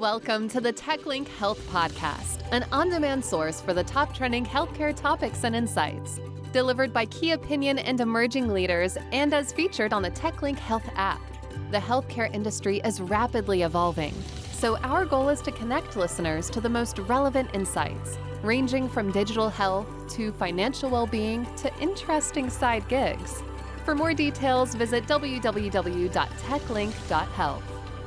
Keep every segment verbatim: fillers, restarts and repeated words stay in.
Welcome to the TechLink Health Podcast, an on-demand source for the top trending healthcare topics and insights. Delivered by key opinion and emerging leaders and as featured on the TechLink Health app. The healthcare industry is rapidly evolving, so our goal is to connect listeners to the most relevant insights, ranging from digital health to financial well-being to interesting side gigs. For more details, visit w w w dot techlink dot health.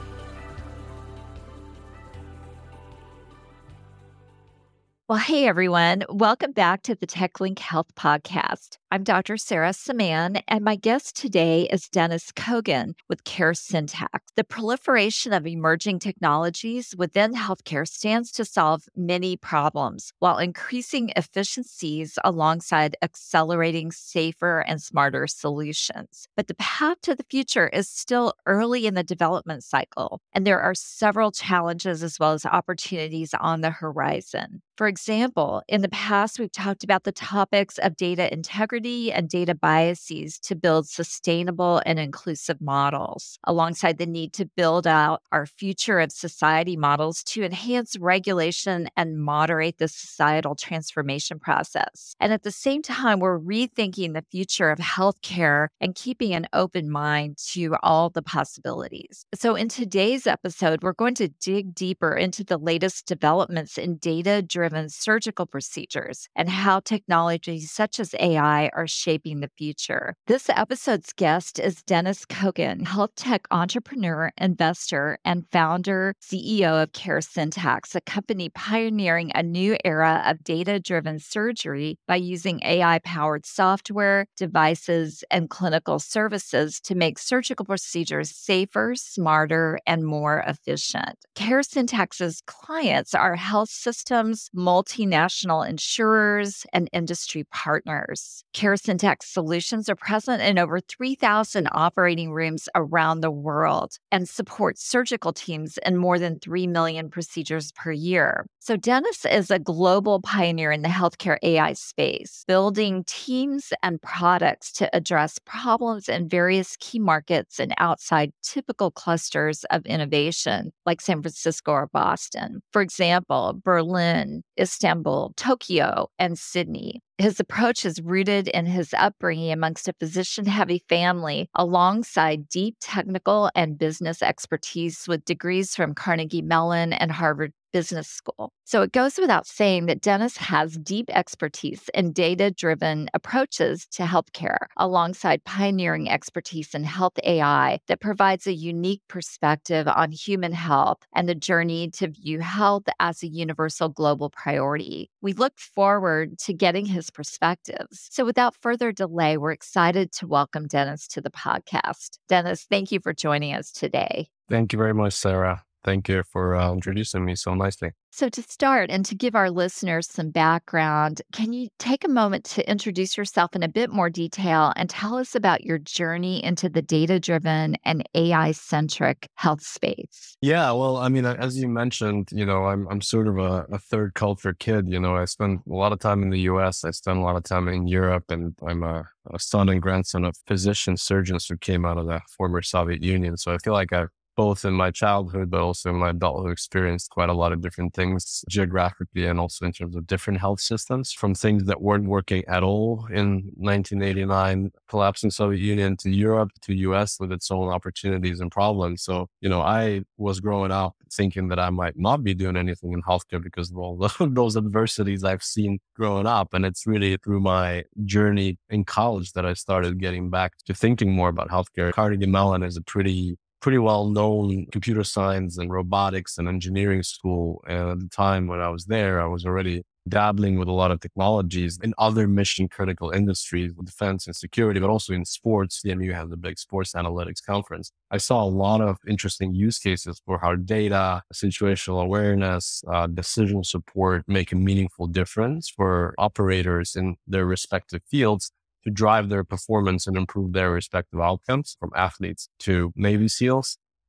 Well, hey, everyone. Welcome back to the TechLink Health Podcast. I'm Doctor Sarah Saman, and my guest today is Dennis Kogan with CareSyntax. The proliferation of emerging technologies within healthcare stands to solve many problems while increasing efficiencies alongside accelerating safer and smarter solutions. But the path to the future is still early in the development cycle, and there are several challenges as well as opportunities on the horizon. For example, in the past, we've talked about the topics of data integrity and data biases to build sustainable and inclusive models, alongside the need to build out our future of society models to enhance regulation and moderate the societal transformation process. And at the same time, we're rethinking the future of healthcare and keeping an open mind to all the possibilities. So in today's episode, we're going to dig deeper into the latest developments in data-driven surgical procedures and how technologies such as A I are shaping the future. This episode's guest is Dennis Kogan, health tech entrepreneur, investor, and founder, C E O of CareSyntax, a company pioneering a new era of data-driven surgery by using A I-powered software, devices, and clinical services to make surgical procedures safer, smarter, and more efficient. CareSyntax's clients are health systems, multinational insurers, and industry partners. CareSyntax solutions are present in over three thousand operating rooms around the world and support surgical teams in more than three million procedures per year. So Dennis is a global pioneer in the healthcare A I space, building teams and products to address problems in various key markets and outside typical clusters of innovation, like San Francisco or Boston. For example, Berlin, Istanbul, Tokyo, and Sydney. His approach is rooted in his upbringing amongst a physician-heavy family, alongside deep technical and business expertise with degrees from Carnegie Mellon and Harvard Business School. So it goes without saying that Dennis has deep expertise in data-driven approaches to healthcare, alongside pioneering expertise in health A I that provides a unique perspective on human health and the journey to view health as a universal global priority. We look forward to getting his perspectives. So without further delay, we're excited to welcome Dennis to the podcast. Dennis, thank you for joining us today. Thank you very much, Sarah. Thank you for uh, introducing me so nicely. So to start and to give our listeners some background, can you take a moment to introduce yourself in a bit more detail and tell us about your journey into the data-driven and A I-centric health space? Yeah, well, I mean, as you mentioned, you know, I'm I'm sort of a, a third culture kid. You know, I spent a lot of time in the U S. I spent a lot of time in Europe, and I'm a, a son and grandson of physicians, surgeons who came out of the former Soviet Union. So I feel like I've both in my childhood, but also in my adulthood, experienced quite a lot of different things geographically and also in terms of different health systems, from things that weren't working at all in nineteen eighty-nine, collapsing Soviet Union, to Europe, to U S with its own opportunities and problems. So, you know, I was growing up thinking that I might not be doing anything in healthcare because of all the, those adversities I've seen growing up. And it's really through my journey in college that I started getting back to thinking more about healthcare. Carnegie Mellon is a pretty pretty well-known computer science and robotics and engineering school. And at the time when I was there, I was already dabbling with a lot of technologies in other mission critical industries, defense and security, but also in sports. C M U has a big sports analytics conference. I saw a lot of interesting use cases for how data, situational awareness, uh, decision support make a meaningful difference for operators in their respective fields to drive their performance and improve their respective outcomes, from athletes to Navy SEALs.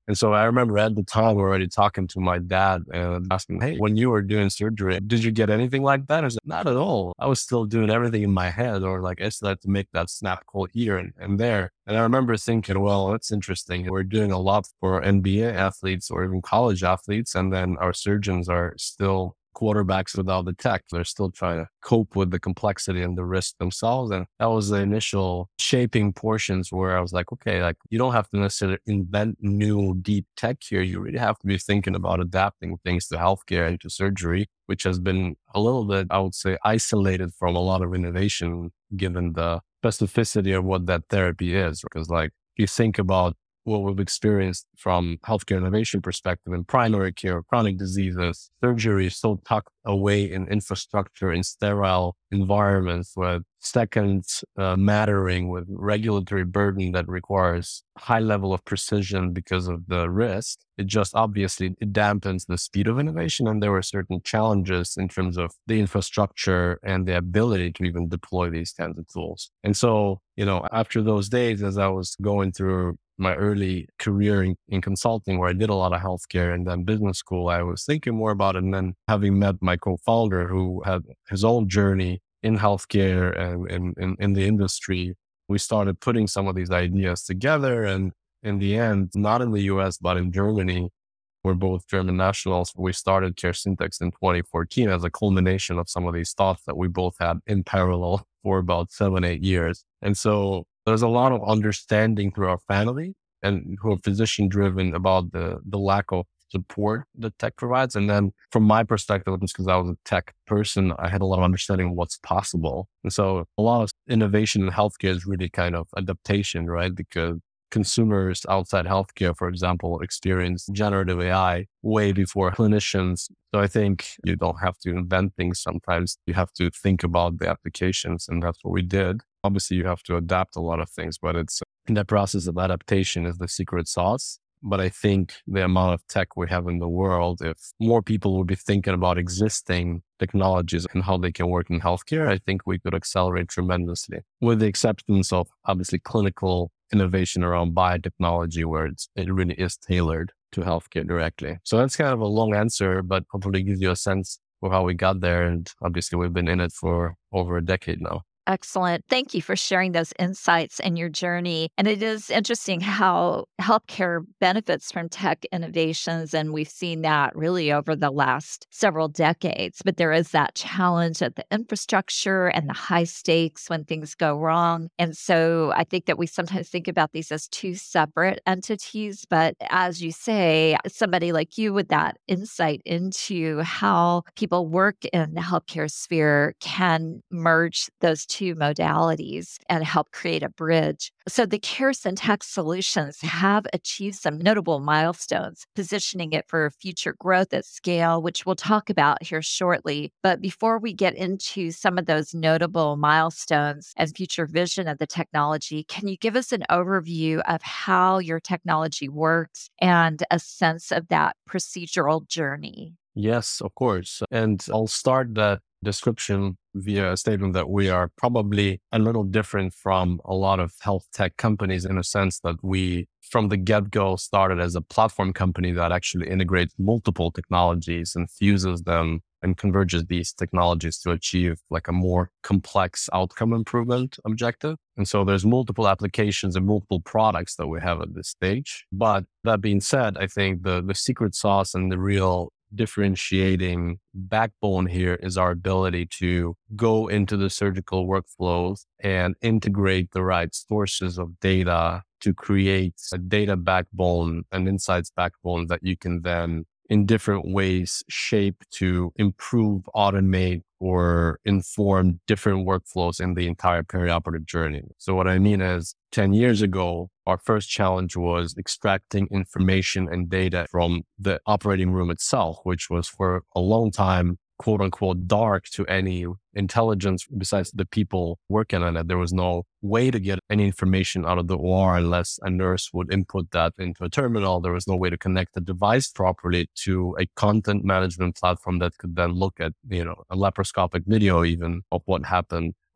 And so I remember at the time already talking to my dad and asking, hey, when you were doing surgery, did you get anything like that? I said, not at all. I was still doing everything in my head, or like I still had to make that snap call here and, and there. And I remember thinking, well, that's interesting. We're doing a lot for N B A athletes or even college athletes. And then our surgeons are still quarterbacks without the tech. They're still trying to cope with the complexity and the risk themselves. And that was the initial shaping portions where I was like, okay, like you don't have to necessarily invent new deep tech here. You really have to be thinking about adapting things to healthcare and to surgery, which has been a little bit, I would say, isolated from a lot of innovation, given the specificity of what that therapy is. Because like you think about what we've experienced from healthcare innovation perspective in primary care, chronic diseases, surgery is so tucked away in infrastructure, in sterile environments with seconds uh, mattering, with regulatory burden that requires high level of precision because of the risk. It just obviously it dampens the speed of innovation. And there were certain challenges in terms of the infrastructure and the ability to even deploy these kinds of tools. And so, you know, after those days, as I was going through my early career in, in consulting, where I did a lot of healthcare and then business school, I was thinking more about it. And then having met my co-founder who had his own journey in healthcare and in, in, in the industry, we started putting some of these ideas together. And in the end, not in the U S, but in Germany, we're both German nationals. We started CareSyntax in twenty fourteen as a culmination of some of these thoughts that we both had in parallel for about seven, eight years. And so there's a lot of understanding through our family and who are physician driven about the, the lack of support that tech provides. And then from my perspective, just because I was a tech person, I had a lot of understanding of what's possible. And so a lot of innovation in healthcare is really kind of adaptation, right? Because consumers outside healthcare, for example, experience generative A I way before clinicians. So I think you don't have to invent things. Sometimes you have to think about the applications, and that's what we did. Obviously, you have to adapt a lot of things, but it's in that process of adaptation is the secret sauce. But I think the amount of tech we have in the world, if more people would be thinking about existing technologies and how they can work in healthcare, I think we could accelerate tremendously, with the acceptance of obviously clinical innovation around biotechnology, where it's, it really is tailored to healthcare directly. So that's kind of a long answer, but hopefully gives you a sense of how we got there. And obviously we've been in it for over a decade now. Excellent. Thank you for sharing those insights and your journey. And it is interesting how healthcare benefits from tech innovations. And we've seen that really over the last several decades. But there is that challenge of the infrastructure and the high stakes when things go wrong. And so I think that we sometimes think about these as two separate entities. But as you say, somebody like you with that insight into how people work in the healthcare sphere can merge those two two modalities and help create a bridge. So the CareSyntax solutions have achieved some notable milestones, positioning it for future growth at scale, which we'll talk about here shortly. But before we get into some of those notable milestones and future vision of the technology, can you give us an overview of how your technology works and a sense of that procedural journey? Yes, of course. And I'll start that description via a statement that we are probably a little different from a lot of health tech companies in a sense that we, from the get-go, started as a platform company that actually integrates multiple technologies and fuses them and converges these technologies to achieve like a more complex outcome improvement objective. And so there's multiple applications and multiple products that we have at this stage. But that being said, I think the, the secret sauce and the real differentiating backbone here is our ability to go into the surgical workflows and integrate the right sources of data to create a data backbone, an insights backbone that you can then in different ways shape to improve, automate, or inform different workflows in the entire perioperative journey. So what I mean is ten years ago, our first challenge was extracting information and data from the operating room itself, which was for a long time, quote unquote, dark to any intelligence besides the people working on it. There was no way to get any information out of the O R unless a nurse would input that into a terminal. There was no way to connect the device properly to a content management platform that could then look at, you know, a laparoscopic video even of what happened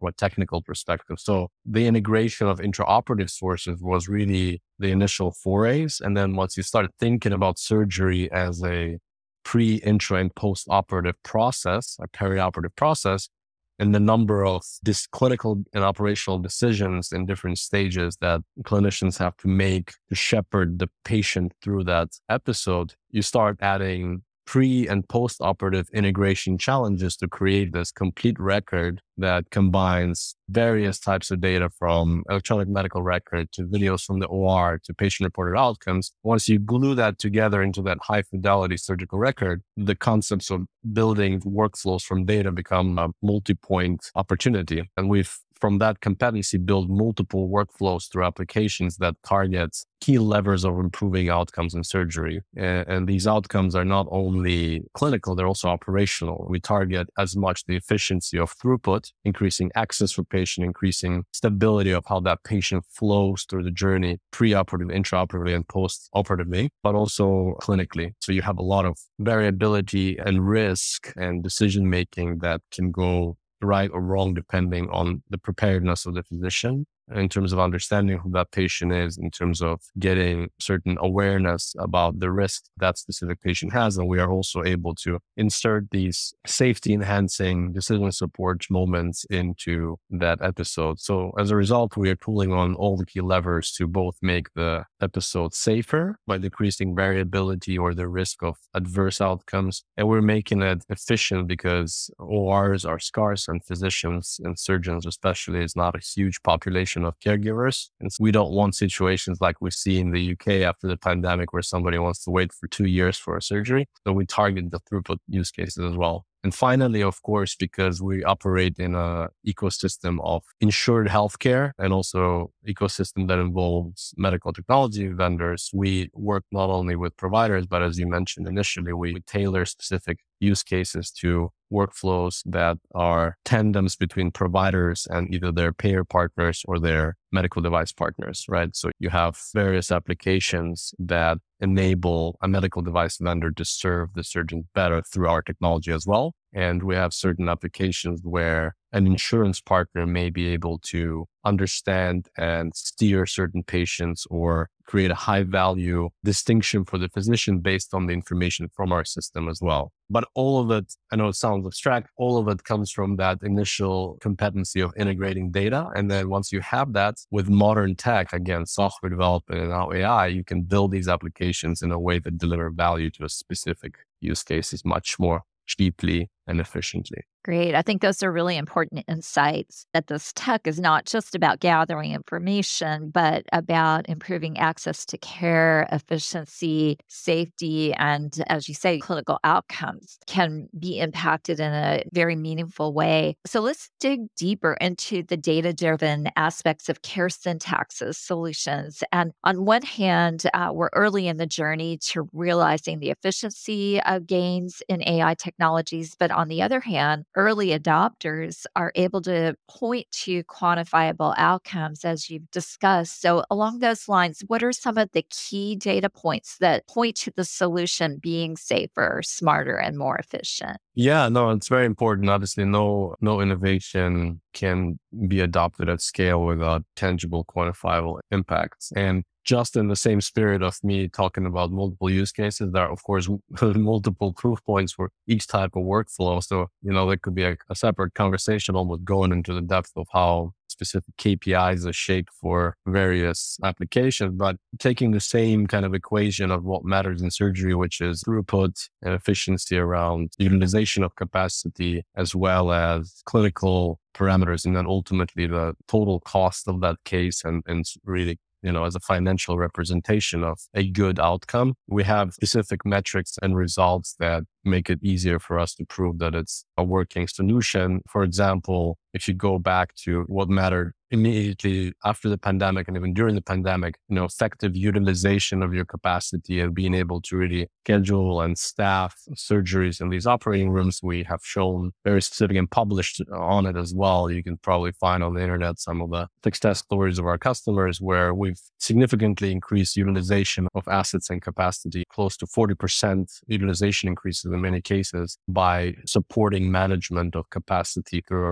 from a technical perspective. So the integration of intraoperative sources was really the initial forays. And then once you start thinking about surgery as a pre, intra, and post-operative process, a perioperative process, and the number of this clinical and operational decisions in different stages that clinicians have to make to shepherd the patient through that episode, you start adding pre and post-operative integration challenges to create this complete record that combines various types of data from electronic medical record to videos from the O R to patient-reported outcomes. Once you glue that together into that high-fidelity surgical record, the concepts of building workflows from data become a multi-point opportunity. And we've, from that competency, build multiple workflows through applications that target key levers of improving outcomes in surgery. And, and these outcomes are not only clinical, they're also operational. We target as much the efficiency of throughput, increasing access for patient, increasing stability of how that patient flows through the journey, pre-operative, intraoperatively, and post-operatively, but also clinically. So you have a lot of variability and risk and decision-making that can go right or wrong depending on the preparedness of the physician in terms of understanding who that patient is, in terms of getting certain awareness about the risk that specific patient has. And we are also able to insert these safety enhancing decision support moments into that episode. So as a result, we are pulling on all the key levers to both make the episode safer by decreasing variability or the risk of adverse outcomes. And we're making it efficient because O Rs are scarce and physicians and surgeons especially is not a huge population of caregivers. And so we don't want situations like we see in the U K after the pandemic where somebody wants to wait for two years for a surgery. So we target the throughput use cases as well. And finally, of course, because we operate in an ecosystem of insured healthcare and also ecosystem that involves medical technology vendors, we work not only with providers, but as you mentioned initially, we tailor specific use cases to workflows that are tandems between providers and either their payer partners or their medical device partners, right? So you have various applications that enable a medical device vendor to serve the surgeon better through our technology as well. And we have certain applications where an insurance partner may be able to understand and steer certain patients or create a high value distinction for the physician based on the information from our system as well. But all of it, I know it sounds abstract, all of it comes from that initial competency of integrating data. And then once you have that with modern tech, again, software development and now A I, you can build these applications in a way that deliver value to a specific use cases much more cheaply and efficiently. Great. I think those are really important insights that this tech is not just about gathering information, but about improving access to care, efficiency, safety, and as you say, clinical outcomes can be impacted in a very meaningful way. So let's dig deeper into the data-driven aspects of CareSyntax's solutions. And on one hand, uh, we're early in the journey to realizing the efficiency of gains in A I technologies, but on the other hand, early adopters are able to point to quantifiable outcomes, as you've discussed. So along those lines, what are some of the key data points that point to the solution being safer, smarter, and more efficient? Yeah, no, it's very important. Obviously, no, no innovation can be adopted at scale without tangible, quantifiable impacts. And just in the same spirit of me talking about multiple use cases, there are, of course, multiple proof points for each type of workflow. So, you know, there could be a, a separate conversation almost going into the depth of how specific K P Is are shaped for various applications. But taking the same kind of equation of what matters in surgery, which is throughput and efficiency around utilization of capacity, as well as clinical parameters, and then ultimately the total cost of that case and, and really, you know, as a financial representation of a good outcome, we have specific metrics and results that make it easier for us to prove that it's a working solution. For example, if you go back to what mattered immediately after the pandemic and even during the pandemic, you know, effective utilization of your capacity and being able to really schedule and staff surgeries in these operating rooms, we have shown very specific and published on it as well. You can probably find on the internet some of the success stories of our customers where we've significantly increased utilization of assets and capacity, close to forty percent utilization increases in many cases by supporting management of capacity through our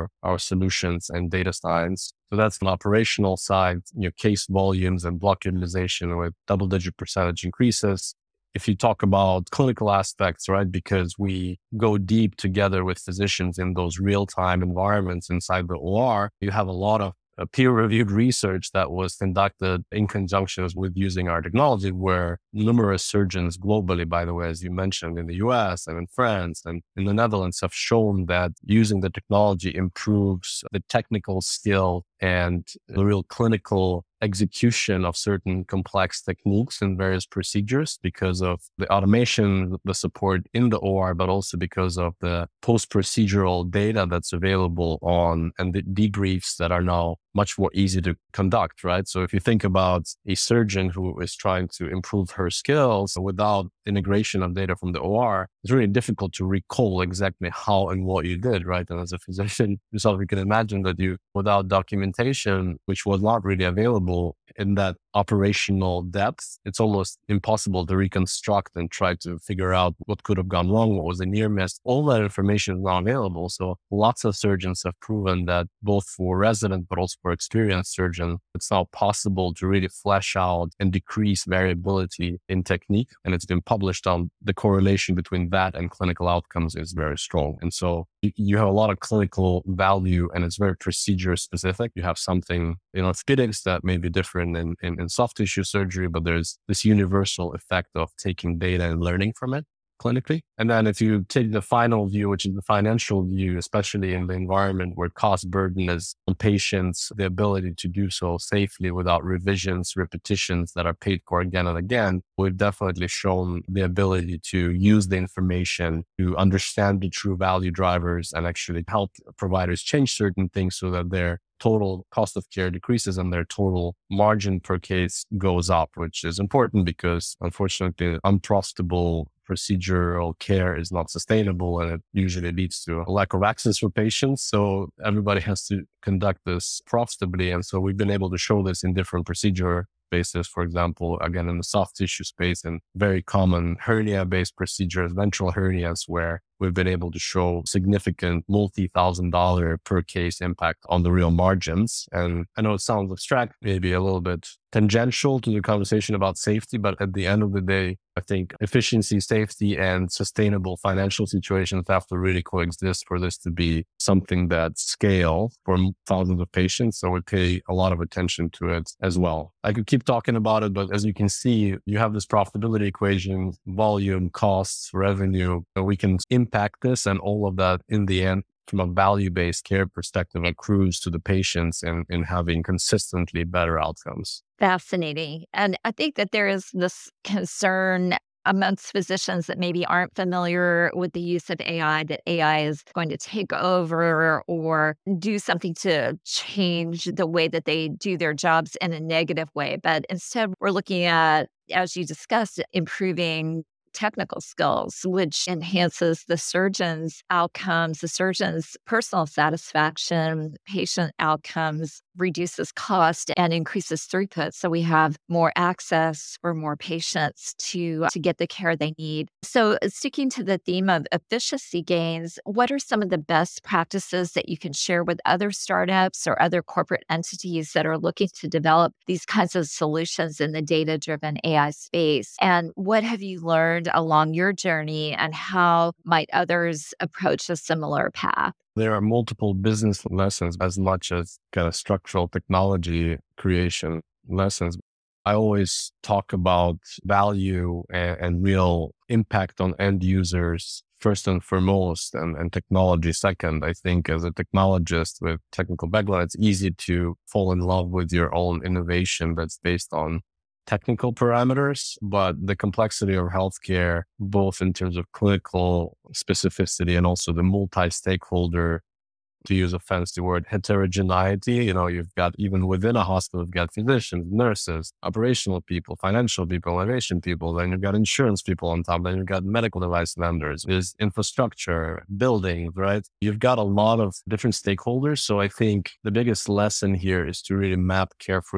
solutions and data science. So that's an operational side, you know, case volumes and block utilization with double digit percentage increases. If you talk about clinical aspects, right, because we go deep together with physicians in those real-time environments inside the O R, you have a lot of uh, peer-reviewed research that was conducted in conjunction with using our technology, where numerous surgeons globally, by the way, as you mentioned, in the U S and in France and in the Netherlands, have shown that using the technology improves the technical skill and the real clinical execution of certain complex techniques and various procedures because of the automation, the support in the O R, but also because of the post-procedural data that's available on and the debriefs that are now much more easy to conduct, right? So if you think about a surgeon who is trying to improve her skills without integration of data from the O R, it's really difficult to recall exactly how and what you did, right? And as a physician yourself, you can imagine that you, without documentation, which was not really available in that operational depth, it's almost impossible to reconstruct and try to figure out what could have gone wrong, what was a near miss. All that information is not available. So lots of surgeons have proven that both for resident, but also for experienced surgeon, it's now possible to really flesh out and decrease variability in technique. And it's been published on the correlation between that and clinical outcomes is very strong. And so you, you have a lot of clinical value and it's very procedure specific. You have something in orthopedics that may be different in, in, in soft tissue surgery, but there's this universal effect of taking data and learning from it clinically. And then if you take the final view, which is the financial view, especially in the environment where cost burden is on patients, the ability to do so safely without revisions, repetitions that are paid for again and again, we've definitely shown the ability to use the information to understand the true value drivers and actually help providers change certain things so that their total cost of care decreases and their total margin per case goes up, which is important because unfortunately unprofitable procedural care is not sustainable and it usually leads to a lack of access for patients. So everybody has to conduct this profitably. And so we've been able to show this in different procedure basis, for example, again, in the soft tissue space and very common hernia-based procedures, ventral hernias, where we've been able to show significant multi-thousand dollar per case impact on the real margins. And I know it sounds abstract, maybe a little bit tangential to the conversation about safety, but at the end of the day, I think efficiency, safety, and sustainable financial situations have to really coexist for this to be something that scale for thousands of patients. So we pay a lot of attention to it as well. I could keep talking about it, but as you can see, you have this profitability equation, volume, costs, revenue. We can impact this, and all of that in the end, from a value-based care perspective, accrues to the patients in, in having consistently better outcomes. Fascinating. And I think that there is this concern amongst physicians that maybe aren't familiar with the use of A I, that A I is going to take over or do something to change the way that they do their jobs in a negative way. But instead, we're looking at, as you discussed, improving technical skills, which enhances the surgeon's outcomes, the surgeon's personal satisfaction, patient outcomes, reduces cost and increases throughput. So we have more access for more patients to, to get the care they need. So sticking to the theme of efficiency gains, what are some of the best practices that you can share with other startups or other corporate entities that are looking to develop these kinds of solutions in the data-driven A I space? And what have you learned along your journey, and how might others approach a similar path? There are multiple business lessons as much as kind of structural technology creation lessons. I always talk about value and, and real impact on end users first and foremost, and, and technology second. I think as a technologist with technical background, it's easy to fall in love with your own innovation that's based on technical parameters, but the complexity of healthcare, both in terms of clinical specificity and also the multi-stakeholder, to use a fancy word, heterogeneity. You know, you've got, even within a hospital, you've got physicians, nurses, operational people, financial people, innovation people, then you've got insurance people on top, then you've got medical device vendors, there's infrastructure, buildings, right? You've got a lot of different stakeholders. So I think the biggest lesson here is to really map carefully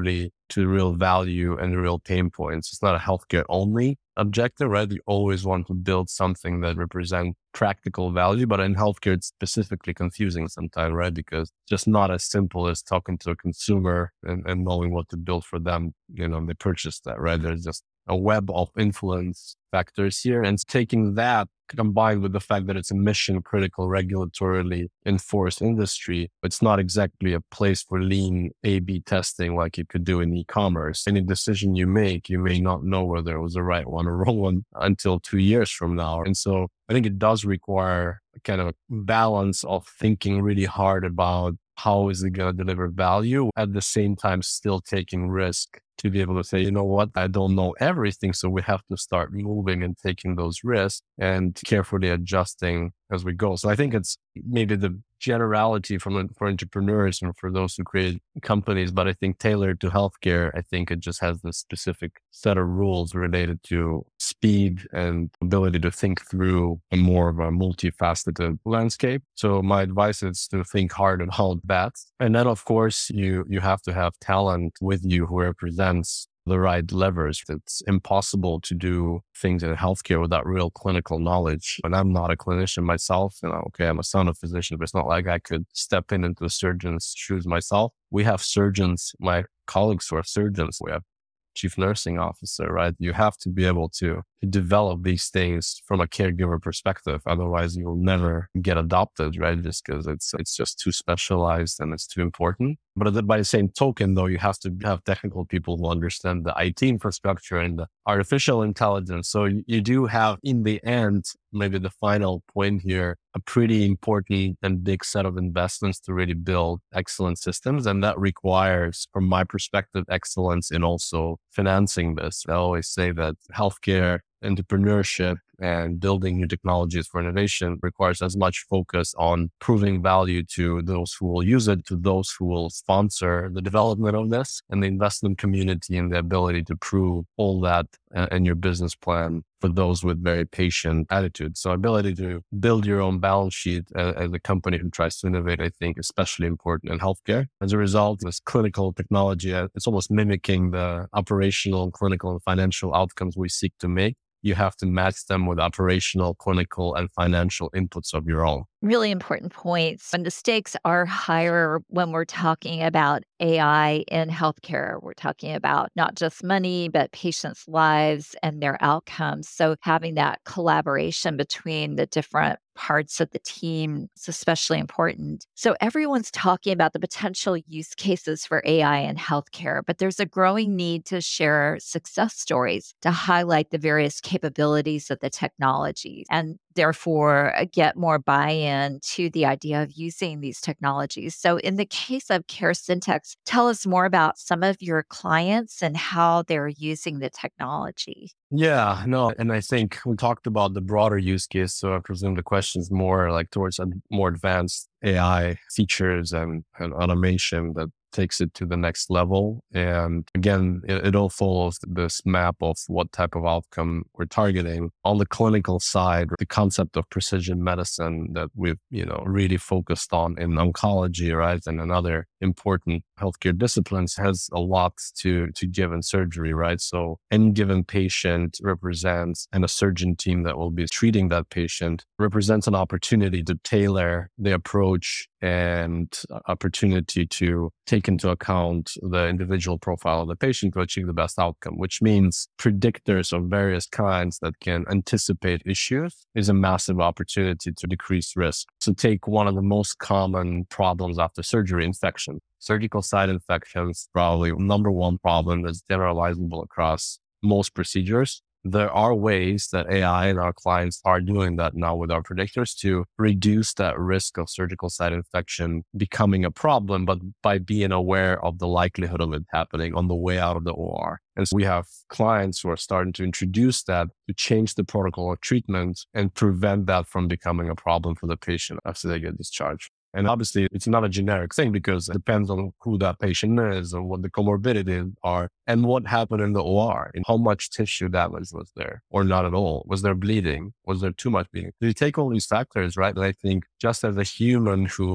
to real value and real pain points. It's not a healthcare only objective, right? You always want to build something that represents practical value, but in healthcare, it's specifically confusing sometimes, right? Because it's just not as simple as talking to a consumer and, and knowing what to build for them. You know, they purchase that, right? There's just a web of influence factors here, and taking that combined with the fact that it's a mission critical, regulatorily enforced industry, it's not exactly a place for lean A B testing like you could do in e-commerce. Any decision you make, you may not know whether it was the right one or wrong one until two years from now. And so I think it does require a kind of a balance of thinking really hard about how is it going to deliver value, at the same time still taking risk to be able to say, you know what, I don't know everything. So we have to start moving and taking those risks and carefully adjusting as we go. So I think it's maybe the generality from for entrepreneurs and for those who create companies, but I think tailored to healthcare, I think it just has this specific set of rules related to speed and ability to think through a more of a multifaceted landscape. So my advice is to think hard about that. And then of course you you have to have talent with you who represents the right levers. It's impossible to do things in healthcare without real clinical knowledge. And I'm not a clinician myself, you know, okay, I'm a son of a physician, but it's not like I could step in into a surgeon's shoes myself. We have surgeons, my colleagues who are surgeons, we have chief nursing officer, right? You have to be able to, to develop these things from a caregiver perspective. Otherwise you'll never get adopted, right? Just because it's, it's just too specialized and it's too important. But by the same token, though, you have to have technical people who understand the I T infrastructure and the artificial intelligence. So you, you do have, in the end, maybe the final point here, a pretty important and big set of investments to really build excellent systems. And that requires, from my perspective, excellence in also financing this. I always say that healthcare entrepreneurship and building new technologies for innovation requires as much focus on proving value to those who will use it, to those who will sponsor the development of this, and the investment community, and the ability to prove all that uh, in your business plan for those with very patient attitudes. So ability to build your own balance sheet uh, as a company who tries to innovate, I think, especially important in healthcare. As a result, this clinical technology, uh, it's almost mimicking the operational, clinical, and financial outcomes we seek to make. You have to match them with operational, clinical, and financial inputs of your own. Really important points. And the stakes are higher when we're talking about A I in healthcare. We're talking about not just money, but patients' lives and their outcomes. So having that collaboration between the different parts of the team is especially important. So everyone's talking about the potential use cases for A I in healthcare, but there's a growing need to share success stories to highlight the various capabilities of the technology and therefore get more buy-in to the idea of using these technologies. So in the case of CareSyntex, tell us more about some of your clients and how they're using the technology. Yeah, no, and I think we talked about the broader use case. So I presume the question is more like towards a more advanced A I features and, and automation that takes it to the next level. And again, it, it all follows this map of what type of outcome we're targeting. On the clinical side, the concept of precision medicine that we've, you know, really focused on in oncology, right, and in other important healthcare disciplines has a lot to, to give in surgery, right? So any given patient represents, and a surgeon team that will be treating that patient represents an opportunity to tailor the approach and opportunity to take into account the individual profile of the patient to achieve the best outcome, which means predictors of various kinds that can anticipate issues is a massive opportunity to decrease risk. So take one of the most common problems after surgery, infection. Surgical site infections, probably number one problem that's generalizable across most procedures. There are ways that A I and our clients are doing that now with our predictors to reduce that risk of surgical site infection becoming a problem, but by being aware of the likelihood of it happening on the way out of the O R. And so we have clients who are starting to introduce that to change the protocol of treatment and prevent that from becoming a problem for the patient after they get discharged. And obviously, it's not a generic thing because it depends on who that patient is and what the comorbidities are and what happened in the O R and how much tissue damage was there or not at all. Was there bleeding? Was there too much bleeding? So you take all these factors, right? And I think just as a human who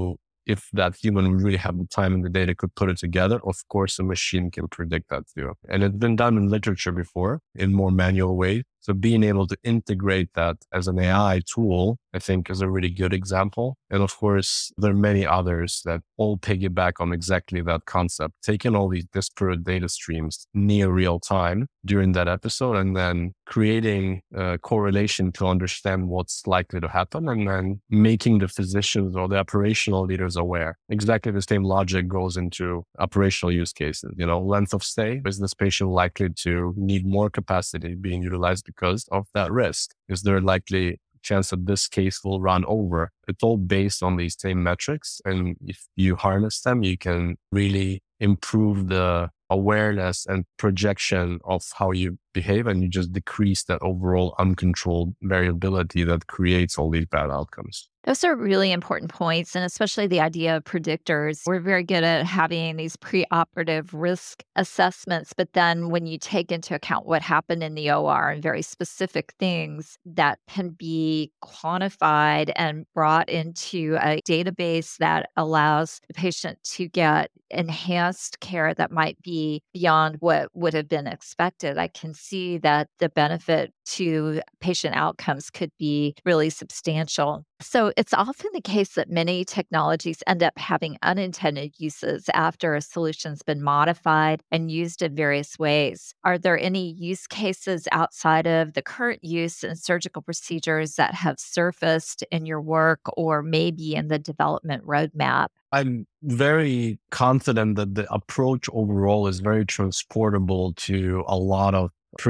if that human would really have the time and the data could put it together, of course, a machine can predict that too. And it's been done in literature before in more manual ways. So being able to integrate that as an A I tool, I think is a really good example. And of course, there are many others that all piggyback on exactly that concept, taking all these disparate data streams near real time during that episode, and then creating a correlation to understand what's likely to happen, and then making the physicians or the operational leaders aware. Exactly the same logic goes into operational use cases. You know, length of stay. Is this patient likely to need more capacity being utilized because of that risk? Is there a likely chance that this case will run over? It's all based on these same metrics. And if you harness them, you can really improve the awareness and projection of how you behave, and you just decrease that overall uncontrolled variability that creates all these bad outcomes. Those are really important points, and especially the idea of predictors. We're very good at having these preoperative risk assessments, but then when you take into account what happened in the O R and very specific things that can be quantified and brought into a database that allows the patient to get enhanced care that might be beyond what would have been expected, I can see that the benefit to patient outcomes could be really substantial. So it's often the case that many technologies end up having unintended uses after a solution's been modified and used in various ways. Are there any use cases outside of the current use in surgical procedures that have surfaced in your work or maybe in the development roadmap? I'm very confident that the approach overall is very transportable to a lot of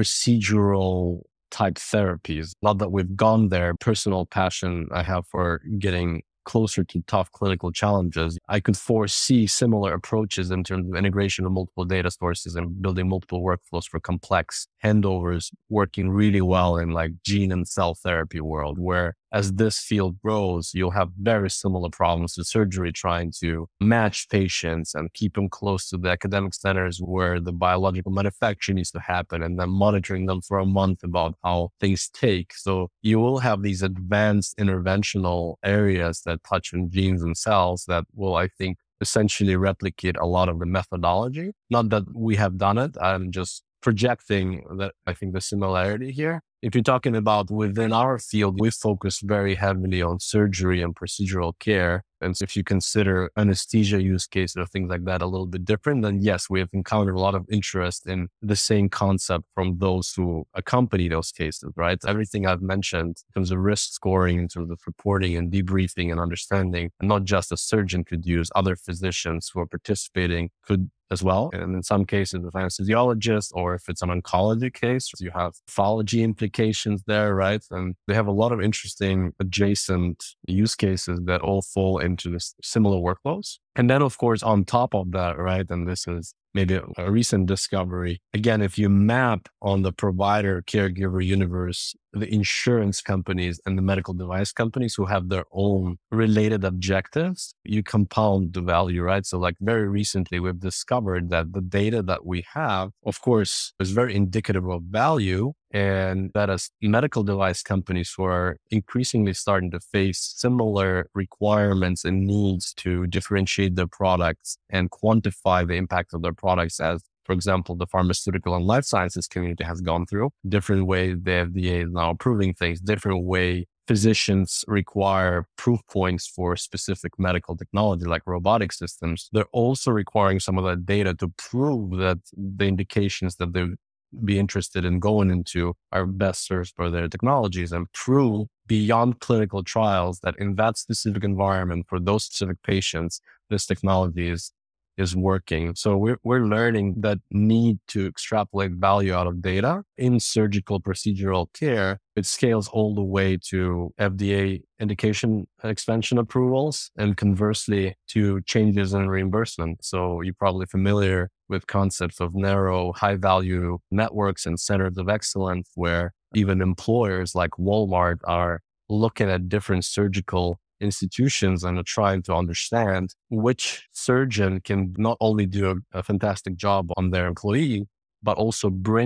procedural type therapies. Not that we've gone there. Personal passion I have for getting closer to tough clinical challenges. I could foresee similar approaches in terms of integration of multiple data sources and building multiple workflows for complex handovers working really well in like gene and cell therapy world, where as this field grows, you'll have very similar problems to surgery, trying to match patients and keep them close to the academic centers where the biological manufacturing needs to happen, and then monitoring them for a month about how things take. So you will have these advanced interventional areas that touch on genes and cells that will, I think, essentially replicate a lot of the methodology. Not that we have done it. I'm just projecting that I think the similarity here. If you're talking about within our field, we focus very heavily on surgery and procedural care. And so if you consider anesthesia use cases or things like that a little bit different, then yes, we have encountered a lot of interest in the same concept from those who accompany those cases, right? Everything I've mentioned in terms of risk scoring, in terms of reporting and debriefing and understanding, and not just a surgeon could use, other physicians who are participating could as well. And in some cases, with anesthesiologists, or if it's an oncology case, you have pathology implications there, right? And they have a lot of interesting adjacent use cases that all fall into this similar workflows. And then, of course, on top of that, right, and this is maybe a, a recent discovery, again, if you map on the provider caregiver universe, the insurance companies and the medical device companies who have their own related objectives, you compound the value, right? So like very recently, we've discovered that the data that we have, of course, is very indicative of value. And that as medical device companies who are increasingly starting to face similar requirements and needs to differentiate their products and quantify the impact of their products, as, for example, the pharmaceutical and life sciences community has gone through, different ways the F D A is now approving things, different way physicians require proof points for specific medical technology like robotic systems. They're also requiring some of that data to prove that the indications that they be interested in going into are best served for their technologies, and prove beyond clinical trials that in that specific environment for those specific patients, this technology is is working. So we're, we're learning that need to extrapolate value out of data in surgical procedural care. It scales all the way to F D A indication expansion approvals, and conversely to changes in reimbursement. So you're probably familiar with concepts of narrow, high value networks and centers of excellence, where even employers like Walmart are looking at different surgical institutions and are trying to understand which surgeon can not only do a, a fantastic job on their employee, but also bring that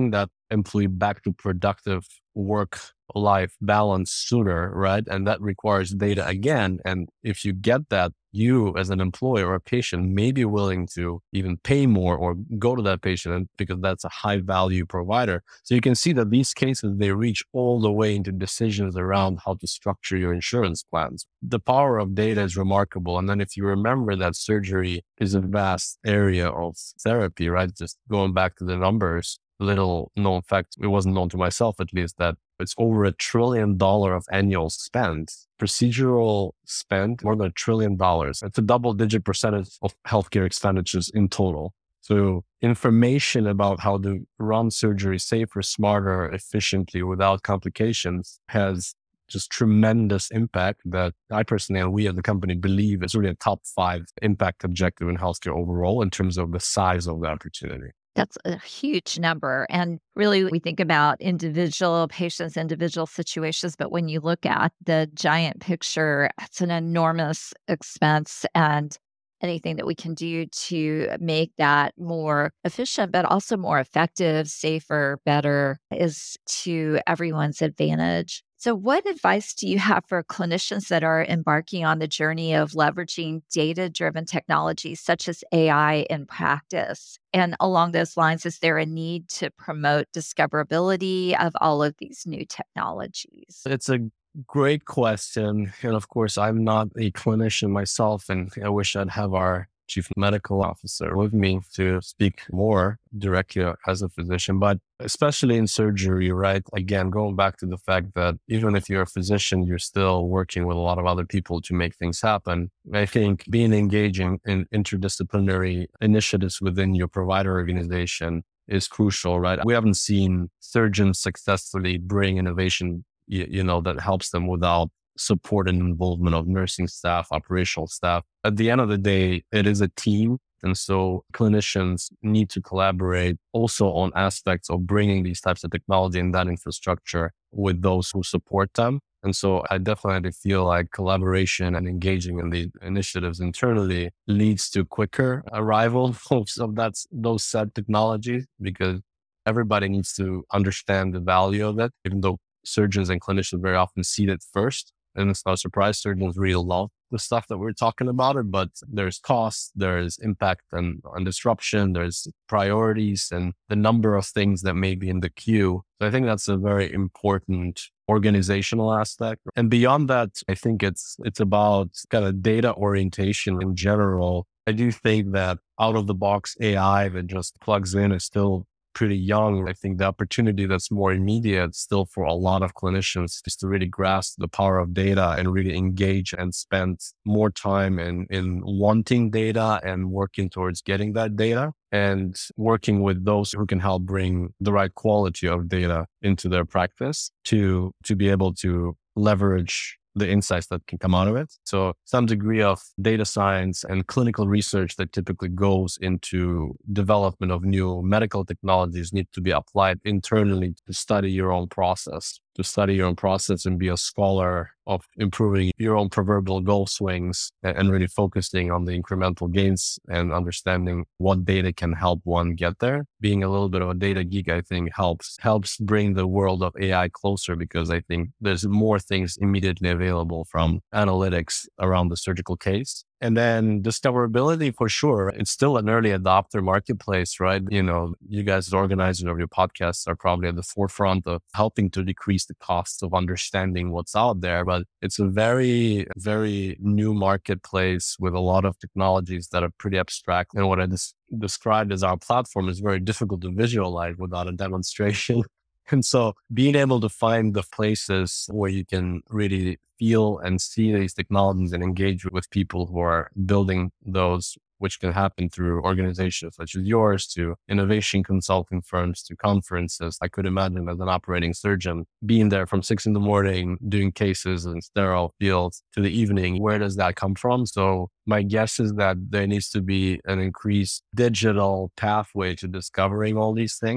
employee back to productive work-life balance sooner, right? And that requires data again. And if you get that, you as an employer or a patient may be willing to even pay more or go to that patient because that's a high value provider. So you can see that these cases, they reach all the way into decisions around how to structure your insurance plans. The power of data is remarkable. And then if you remember that surgery is a vast area of therapy, right? Just going back to the numbers, little known fact, it wasn't known to myself at least, that it's over a trillion dollar of annual spend. Procedural spend, more than a trillion dollars. It's a double digit percentage of healthcare expenditures in total. So information about how to run surgery safer, smarter, efficiently, without complications has just tremendous impact that I personally and we as a company believe is really a top five impact objective in healthcare overall in terms of the size of the opportunity. That's a huge number. And really, we think about individual patients, individual situations. But when you look at the giant picture, it's an enormous expense. And anything that we can do to make that more efficient, but also more effective, safer, better, is to everyone's advantage. So what advice do you have for clinicians that are embarking on the journey of leveraging data-driven technologies such as A I in practice? And along those lines, is there a need to promote discoverability of all of these new technologies? It's a great question. And of course, I'm not a clinician myself, and I wish I'd have our chief medical officer with me to speak more directly as a physician, but especially in surgery, right? Again, going back to the fact that even if you're a physician, you're still working with a lot of other people to make things happen. I think being engaging in interdisciplinary initiatives within your provider organization is crucial, right? We haven't seen surgeons successfully bring innovation, you, you know, that helps them without support and involvement of nursing staff, operational staff. At the end of the day, it is a team. And so clinicians need to collaborate also on aspects of bringing these types of technology and that infrastructure with those who support them. And so I definitely feel like collaboration and engaging in the initiatives internally leads to quicker arrival of, of that, those said technologies, because everybody needs to understand the value of it, even though surgeons and clinicians very often see it first. And it's not a surprise, surgeons really love the stuff that we're talking about it, but there's cost, there's impact and, and disruption, there's priorities and the number of things that may be in the queue. So I think that's a very important organizational aspect. And beyond that, I think it's it's about kind of data orientation in general. I do think that out of the box A I that just plugs in is still pretty young. I think the opportunity that's more immediate still for a lot of clinicians is to really grasp the power of data and really engage and spend more time in, in wanting data and working towards getting that data and working with those who can help bring the right quality of data into their practice to, to be able to leverage the insights that can come out of it. So some degree of data science and clinical research that typically goes into development of new medical technologies need to be applied internally to study your own process, to study your own process and be a scholar of improving your own proverbial goal swings and really focusing on the incremental gains and understanding what data can help one get there. Being a little bit of a data geek, I think helps, helps bring the world of A I closer, because I think there's more things immediately available from analytics around the surgical case. And then discoverability, for sure. It's still an early adopter marketplace, right? You know, you guys as organizers of your podcasts are probably at the forefront of helping to decrease the costs of understanding what's out there. But it's a very, very new marketplace with a lot of technologies that are pretty abstract. And what I des- described as our platform is very difficult to visualize without a demonstration. And so being able to find the places where you can really feel and see these technologies and engage with people who are building those, which can happen through organizations such as yours, to innovation consulting firms, to conferences. I could imagine as an operating surgeon being there from six in the morning, doing cases in sterile fields to the evening. Where does that come from? So my guess is that there needs to be an increased digital pathway to discovering all these things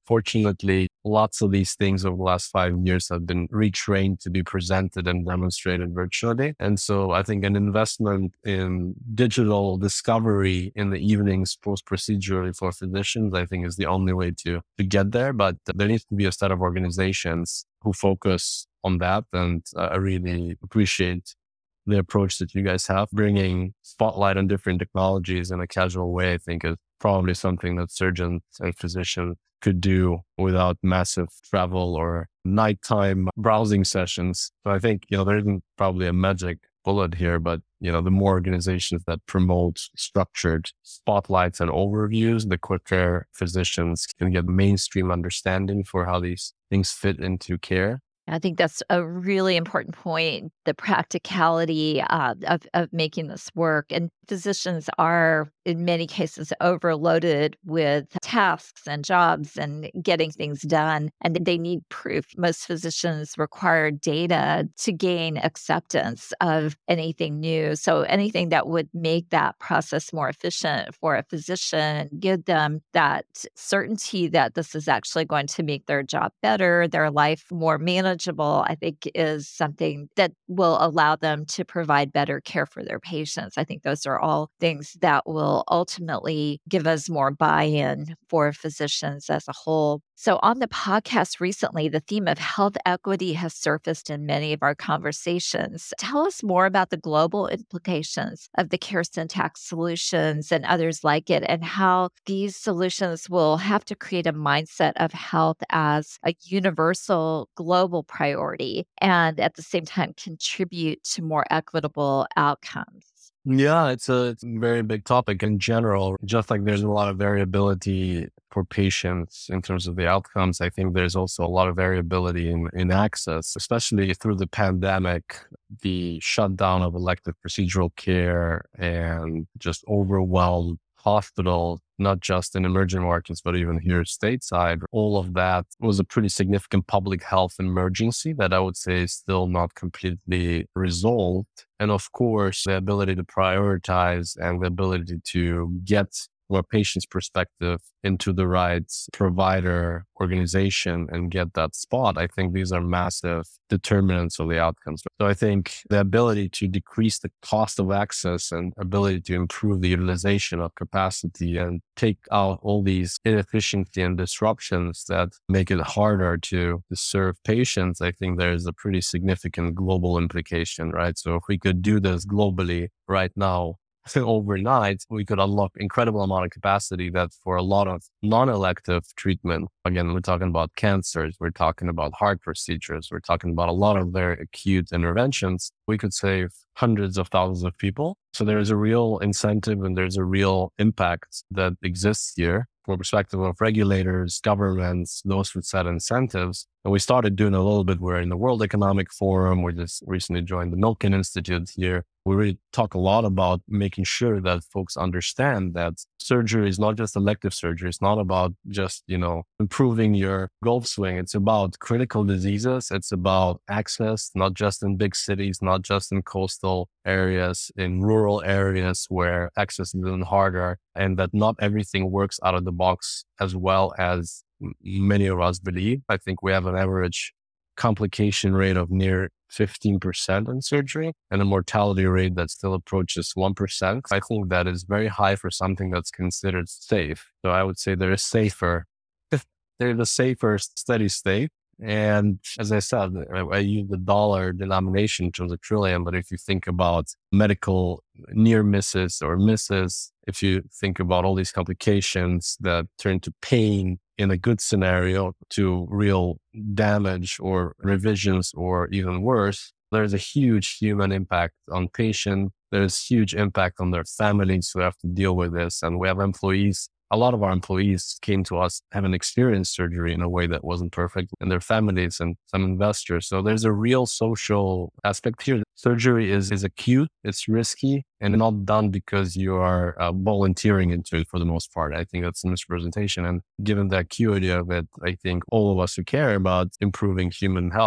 Fortunately, lots of these things over the last five years have been retrained to be presented and demonstrated virtually. And so I think an investment in digital discovery in the evenings post-procedurally for physicians, I think is the only way to, to get there. But there needs to be a set of organizations who focus on that. And uh, I really appreciate the approach that you guys have. Bringing spotlight on different technologies in a casual way, I think is probably something that surgeons and physicians could do without massive travel or nighttime browsing sessions. So I think, you know, there isn't probably a magic bullet here, but, you know, the more organizations that promote structured spotlights and overviews, the quicker physicians can get mainstream understanding for how these things fit into care. I think that's a really important point, the practicality uh, of, of making this work. And physicians are, in many cases, overloaded with tasks and jobs and getting things done. And they need proof. Most physicians require data to gain acceptance of anything new. So anything that would make that process more efficient for a physician, give them that certainty that this is actually going to make their job better, their life more manageable, I think is something that will allow them to provide better care for their patients. I think those are all things that will ultimately give us more buy-in for physicians as a whole. So on the podcast recently, the theme of health equity has surfaced in many of our conversations. Tell us more about the global implications of the CareSyntax solutions and others like it, and how these solutions will have to create a mindset of health as a universal global priority and at the same time contribute to more equitable outcomes. Yeah, it's a, it's a very big topic in general. Just like there's a lot of variability for patients in terms of the outcomes, I think there's also a lot of variability in, in access, especially through the pandemic, the shutdown of elective procedural care and just overwhelmed hospitals, not just in emerging markets, but even here stateside. All of that was a pretty significant public health emergency that I would say is still not completely resolved. And of course, the ability to prioritize and the ability to get from a patient's perspective into the right provider organization and get that spot. I think these are massive determinants of the outcomes. So I think the ability to decrease the cost of access and ability to improve the utilization of capacity and take out all these inefficiency and disruptions that make it harder to, to serve patients, I think there's a pretty significant global implication, right? So if we could do this globally right now, overnight, we could unlock incredible amount of capacity that for a lot of non-elective treatment, again, we're talking about cancers, we're talking about heart procedures, we're talking about a lot of very acute interventions, we could save hundreds of thousands of people. So there's a real incentive and there's a real impact that exists here from a perspective of regulators, governments, those who set incentives. And we started doing a little bit. We're in the World Economic Forum. We just recently joined the Milken Institute here. We really talk a lot about making sure that folks understand that surgery is not just elective surgery. It's not about just, you know, improving your golf swing. It's about critical diseases. It's about access, not just in big cities, not just in coastal areas, in rural areas where access is even harder, and that not everything works out of the box as well as many of us believe. I think we have an average complication rate of near fifteen percent in surgery and a mortality rate that still approaches one percent. I think that is very high for something that's considered safe. So I would say there is safer, there's a safer steady state. And as I said, I, I use the dollar denomination in terms of trillion, but if you think about medical near misses or misses, if you think about all these complications that turn to pain in a good scenario to real damage or revisions or even worse, there's a huge human impact on patient. There's huge impact on their families who have to deal with this. And we have employees. A lot of our employees came to us having experienced surgery in a way that wasn't perfect, and their families and some investors. So there's a real social aspect here. Surgery is, is acute, it's risky, and not done because you are uh, volunteering into it for the most part. I think that's a misrepresentation. And given the acuity of it, I think all of us who care about improving human health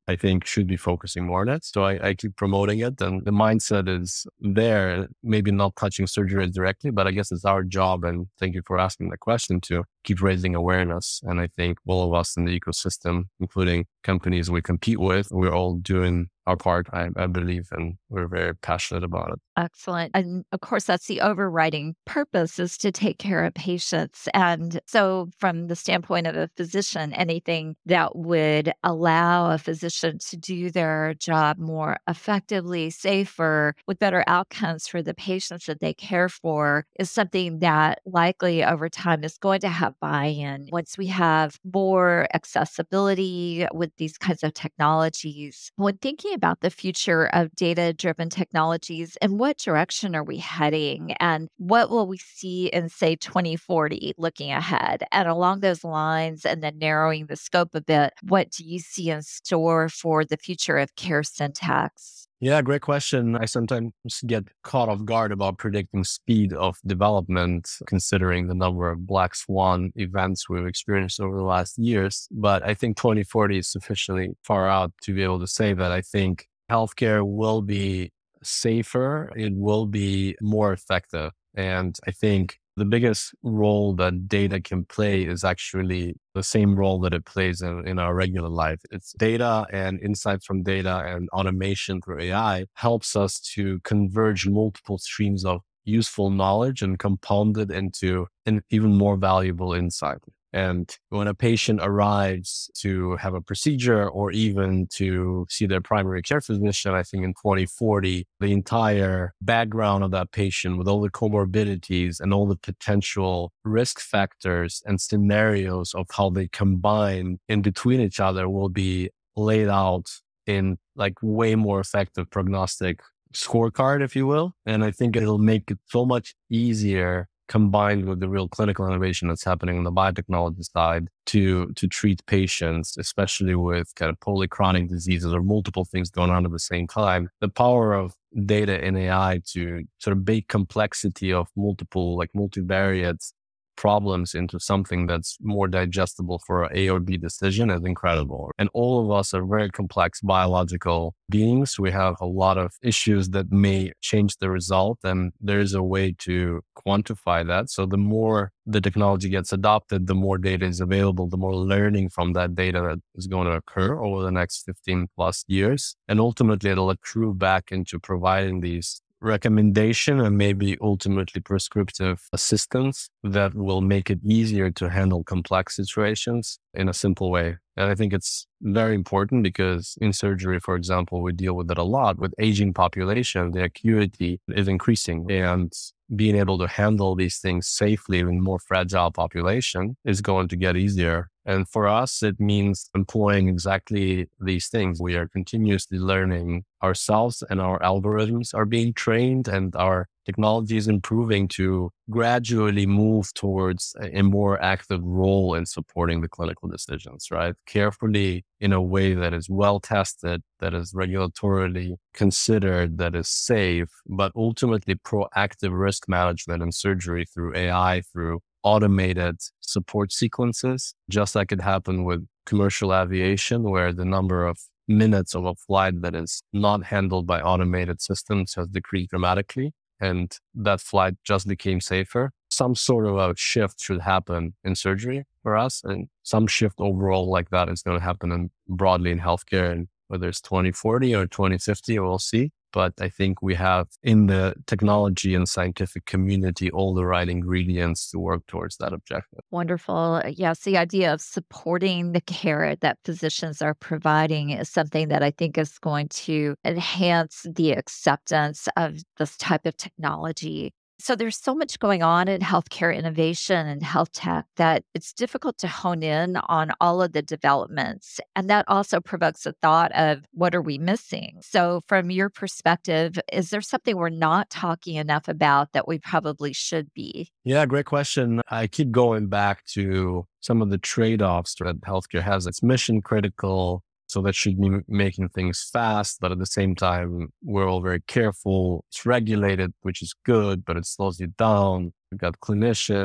I think should be focusing more on it. So I, I keep promoting it, and the mindset is there, maybe not touching surgery directly, but I guess it's our job. And thank you for asking the question to keep raising awareness. And I think all of us in the ecosystem, including companies we compete with, we're all doing our part, I, I believe, and we're very passionate about it. Excellent. And of course, that's the overriding purpose, is to take care of patients. And so from the standpoint of a physician, anything that would allow a physician to do their job more effectively, safer, with better outcomes for the patients that they care for is something that likely over time is going to have buy-in. Once we have more accessibility with these kinds of technologies, when thinking about the future of data-driven technologies and what direction are we heading and what will we see in, say, twenty forty looking ahead? And along those lines, and then narrowing the scope a bit, what do you see in store for the future of CareSyntax? Yeah, great question. I sometimes get caught off guard about predicting speed of development, considering the number of black swan events we've experienced over the last years. But I think twenty forty is sufficiently far out to be able to say that I think healthcare will be safer, it will be more effective. And I think the biggest role that data can play is actually the same role that it plays in, in our regular life. It's data and insights from data and automation through A I helps us to converge multiple streams of useful knowledge and compound it into an even more valuable insight. And when a patient arrives to have a procedure or even to see their primary care physician, I think in twenty forty, the entire background of that patient with all the comorbidities and all the potential risk factors and scenarios of how they combine in between each other will be laid out in like way more effective prognostic scorecard, if you will. And I think it'll make it so much easier, combined with the real clinical innovation that's happening on the biotechnology side, to to treat patients, especially with kind of polychronic diseases or multiple things going on at the same time. The power of data and A I to sort of bake complexity of multiple, like multivariate problems into something that's more digestible for an A or B decision is incredible. And all of us are very complex biological beings. We have a lot of issues that may change the result, and there's a way to quantify that. So the more the technology gets adopted, the more data is available, the more learning from that data that is going to occur over the next fifteen plus years. And ultimately, it'll accrue back into providing these recommendation and maybe ultimately prescriptive assistance that will make it easier to handle complex situations in a simple way. And I think it's very important because in surgery, for example, we deal with it a lot. With aging population, the acuity is increasing, and being able to handle these things safely in more fragile population is going to get easier. And for us, it means employing exactly these things. We are continuously learning ourselves, and our algorithms are being trained, and our technology is improving to gradually move towards a, a more active role in supporting the clinical decisions, right? Carefully, in a way that is well tested, that is regulatorily considered, that is safe, but ultimately proactive risk management in surgery through A I, through automated support sequences, just like it happened with commercial aviation, where the number of minutes of a flight that is not handled by automated systems has decreased dramatically, and that flight just became safer. Some sort of a shift should happen in surgery for us, and some shift overall like that is going to happen in, broadly in healthcare, and whether it's twenty forty or twenty fifty, we'll see. But I think we have in the technology and scientific community all the right ingredients to work towards that objective. Wonderful. Yes, the idea of supporting the care that physicians are providing is something that I think is going to enhance the acceptance of this type of technology. So there's so much going on in healthcare innovation and health tech that it's difficult to hone in on all of the developments. And that also provokes a thought of what are we missing? So from your perspective, is there something we're not talking enough about that we probably should be? Yeah, great question. I keep going back to some of the trade-offs that healthcare has. It's mission critical. So that should be making things fast, but at the same time, we're all very careful. It's regulated, which is good, but it slows you down. You've got clinician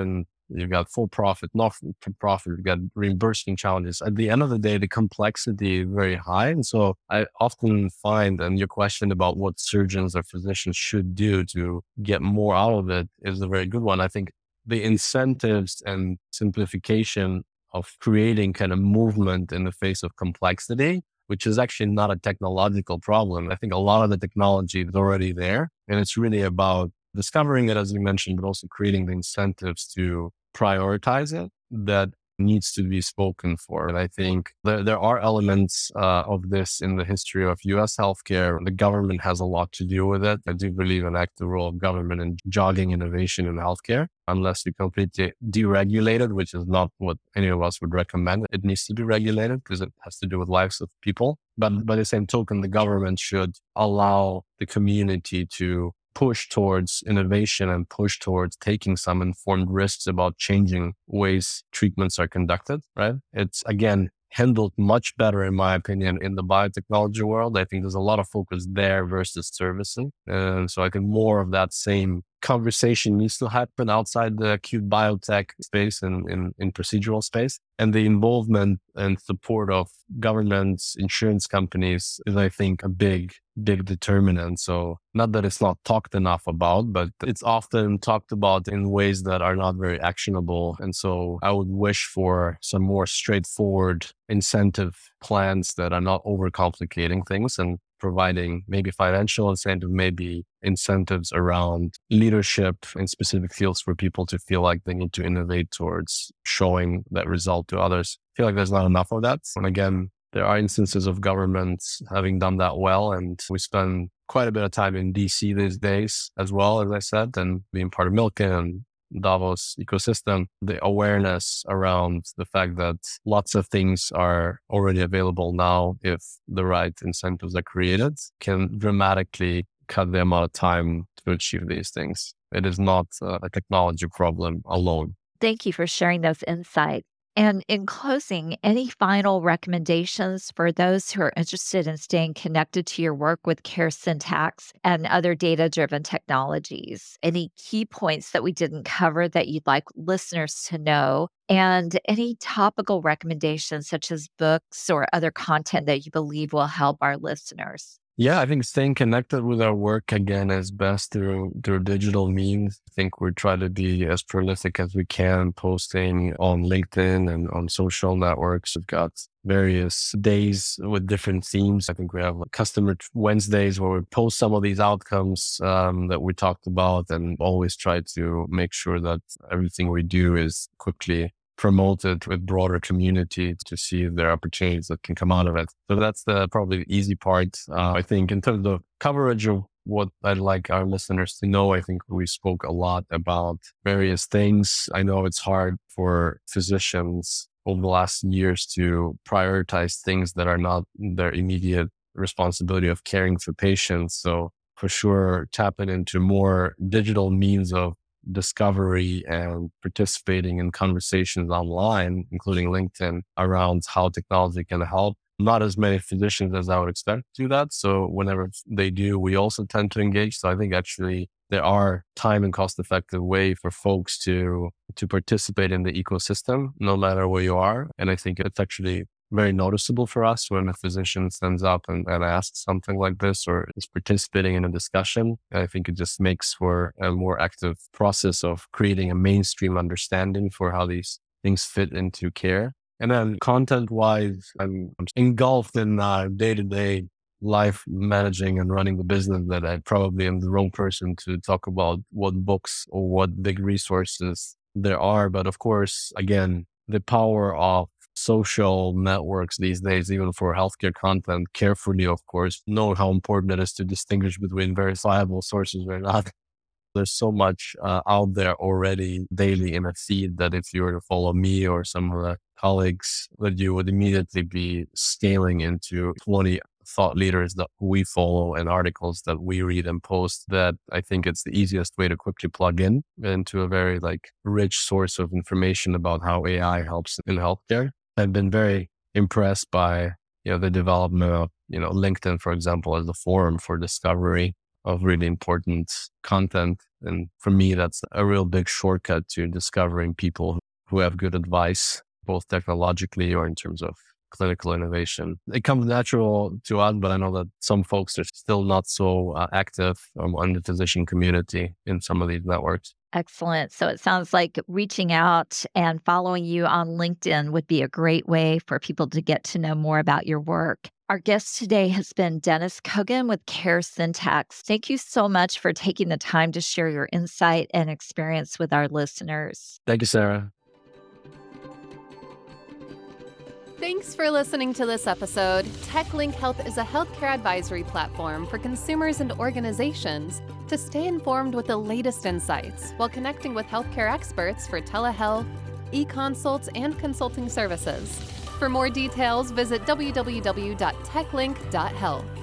you've got for profit, not for profit, you've got reimbursement challenges. At the end of the day, the complexity is very high. And so I often find, and your question about what surgeons or physicians should do to get more out of it is a very good one. I think the incentives and simplification of creating kind of movement in the face of complexity, which is actually not a technological problem. I think a lot of the technology is already there, and it's really about discovering it, as you mentioned, but also creating the incentives to prioritize it that needs to be spoken for. And I think there, there are elements uh, of this in the history of U S healthcare. The government has a lot to do with it. I do believe an active role of government in jogging innovation in healthcare, unless you completely deregulate it, which is not what any of us would recommend. It needs to be regulated because it has to do with lives of people. But by the same token, the government should allow the community to push towards innovation and push towards taking some informed risks about changing ways treatments are conducted, right? It's, again, handled much better, in my opinion, in the biotechnology world. I think there's a lot of focus there versus servicing. And so I think more of that same conversation needs to happen outside the acute biotech space and in, in procedural space. And the involvement and support of governments, insurance companies is, I think, a big, big determinant. So not that it's not talked enough about, but it's often talked about in ways that are not very actionable. And so I would wish for some more straightforward incentive plans that are not overcomplicating things and providing maybe financial incentive, maybe incentives around leadership in specific fields for people to feel like they need to innovate towards showing that result to others. I feel like there's not enough of that. And again, there are instances of governments having done that well. And we spend quite a bit of time in D C these days as well, as I said, and being part of Milken and Davos ecosystem, the awareness around the fact that lots of things are already available now if the right incentives are created can dramatically cut the amount of time to achieve these things. It is not a technology problem alone. Thank you for sharing those insights. And in closing, any final recommendations for those who are interested in staying connected to your work with CareSyntax and other data-driven technologies? Any key points that we didn't cover that you'd like listeners to know? And any topical recommendations such as books or other content that you believe will help our listeners? Yeah, I think staying connected with our work, again, is best through through digital means. I think we try to be as prolific as we can, posting on LinkedIn and on social networks. We've got various days with different themes. I think we have Customer Wednesdays where we post some of these outcomes um, that we talked about, and always try to make sure that everything we do is quickly promoted with broader community to see if there are opportunities that can come out of it. So that's the probably the easy part. Uh, I think in terms of coverage of what I'd like our listeners to know, I think we spoke a lot about various things. I know it's hard for physicians over the last years to prioritize things that are not their immediate responsibility of caring for patients. So for sure, tapping into more digital means of discovery and participating in conversations online, including LinkedIn, around how technology can help. Not as many physicians as I would expect do that. So whenever they do, we also tend to engage. So I think actually there are time and cost effective way for folks to, to participate in the ecosystem, no matter where you are. And I think it's actually very noticeable for us when a physician stands up and, and asks something like this or is participating in a discussion. I think it just makes for a more active process of creating a mainstream understanding for how these things fit into care. And then content-wise, I'm, I'm engulfed in uh, day-to-day life managing and running the business that I probably am the wrong person to talk about what books or what big resources there are. But of course, again, the power of social networks these days, even for healthcare content, carefully, of course, know how important it is to distinguish between verifiable sources or not. There's so much uh, out there already daily in a feed that if you were to follow me or some of the colleagues, that you would immediately be scaling into twenty thought leaders that we follow and articles that we read and post, that I think it's the easiest way to quickly plug in into a very like rich source of information about how A I helps in healthcare. I've been very impressed by, you know, the development of, you know, LinkedIn, for example, as a forum for discovery. of really important content. And for me, that's a real big shortcut to discovering people who have good advice, both technologically or in terms of clinical innovation. It comes natural to us, but I know that some folks are still not so uh, active um, on the physician community in some of these networks. Excellent. So it sounds like reaching out and following you on LinkedIn would be a great way for people to get to know more about your work. Our guest today has been Dennis Kogan with CareSyntax. Thank you so much for taking the time to share your insight and experience with our listeners. Thank you, Sarah. Thanks for listening to this episode. TechLink Health is a healthcare advisory platform for consumers and organizations to stay informed with the latest insights while connecting with healthcare experts for telehealth, e-consults, and consulting services. For more details, visit w w w dot techlink dot health.